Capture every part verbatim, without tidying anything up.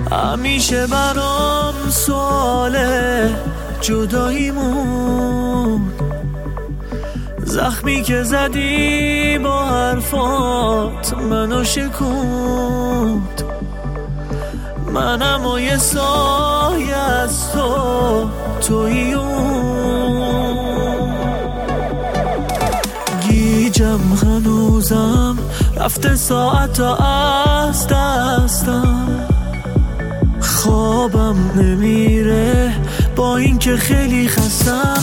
همیشه برام سواله جداییمون، زخمی که زدی با حرفات منو شکوند. منم و یه سایه از تو تویی اون. گیجم هنوزم رفته ساعت از دستم، خوابم نمیره با این که خیلی خستم.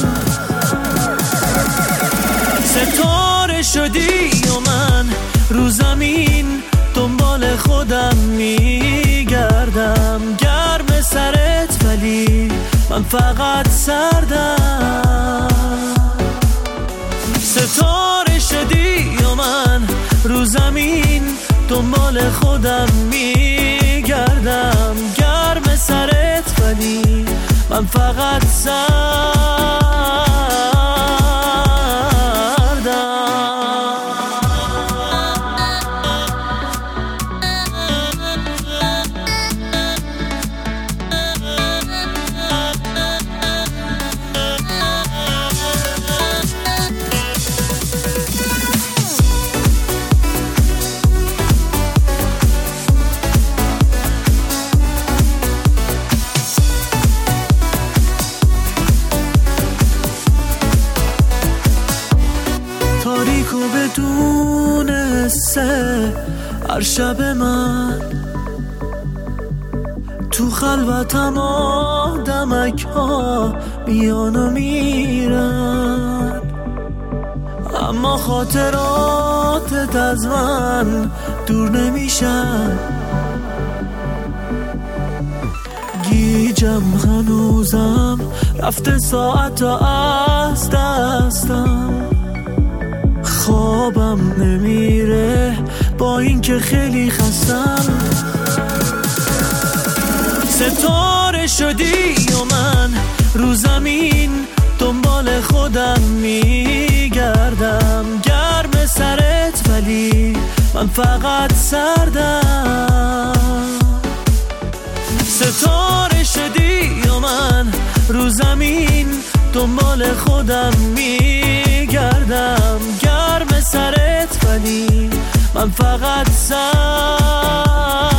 ستاره شدی و من رو زمین دنبال خودم میگردم، گرم سرت ولی من فقط سردم. ستاره شدی و من رو زمین دنبال خودم میگردم، گرم سرت ولی من فقط سردم. تاریک و بدون سه هر شب من تو خلوتم آدمک ها میان و میرن، اما خاطراتت از من دور نمیشن. گیجم هنوزم رفته ساعت از دستم، خوابم نمیره با این که خیلی خستم. ستاره شدی و من رو زمین دنبال خودم میگردم، گرم سرت ولی من فقط سردم. ستاره شدی و من رو زمین دنبال خودم میگردم، گرم سرت ولی من فقط سردم.